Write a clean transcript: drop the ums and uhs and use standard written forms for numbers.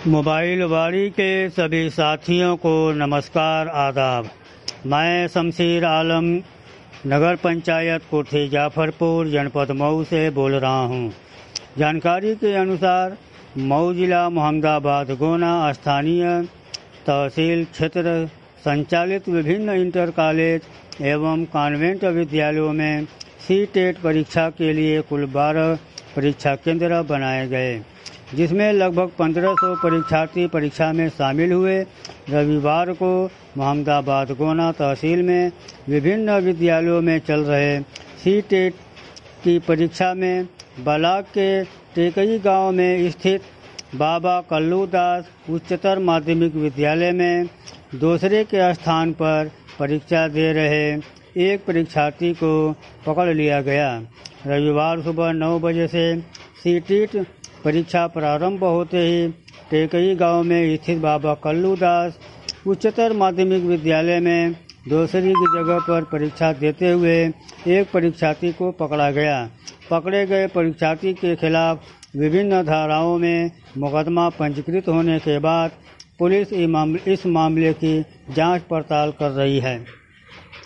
Mobile वारी के सभी साथियों को नमस्कार आदाब। मैं शमशीर आलम नगर पंचायत कोठी जाफरपुर जनपद मऊ से बोल रहा हूं। जानकारी के अनुसार मऊ जिला मोहम्मदाबाद गोना स्थानीय तहसील क्षेत्र संचालित विभिन्न इंटर कॉलेज एवं कॉन्वेंट विद्यालयों में सी-टेट परीक्षा के लिए कुल 12 परीक्षा केंद्र बनाए गए, जिसमें लगभग 1500 परीक्षार्थी परीक्षा में शामिल हुए। रविवार को मोहम्मदाबाद गोना तहसील में विभिन्न विद्यालयों में चल रहे सी-टेट की परीक्षा में ब्लॉक के टेकई गांव में स्थित बाबा कल्लू दास उच्चतर माध्यमिक विद्यालय में दूसरे के स्थान पर परीक्षा दे रहे एक परीक्षार्थी को पकड़ लिया गया। रविवार सुबह 9 बजे से सी-टेट परीक्षा प्रारंभ होते ही टेकई गांव में स्थित बाबा कल्लू दास उच्चतर माध्यमिक विद्यालय में दूसरी की जगह पर परीक्षा देते हुए एक परीक्षार्थी को पकड़ा गया। पकड़े गए परीक्षार्थी के खिलाफ विभिन्न धाराओं में मुकदमा पंजीकृत होने के बाद पुलिस इस मामले की जांच पड़ताल कर रही है।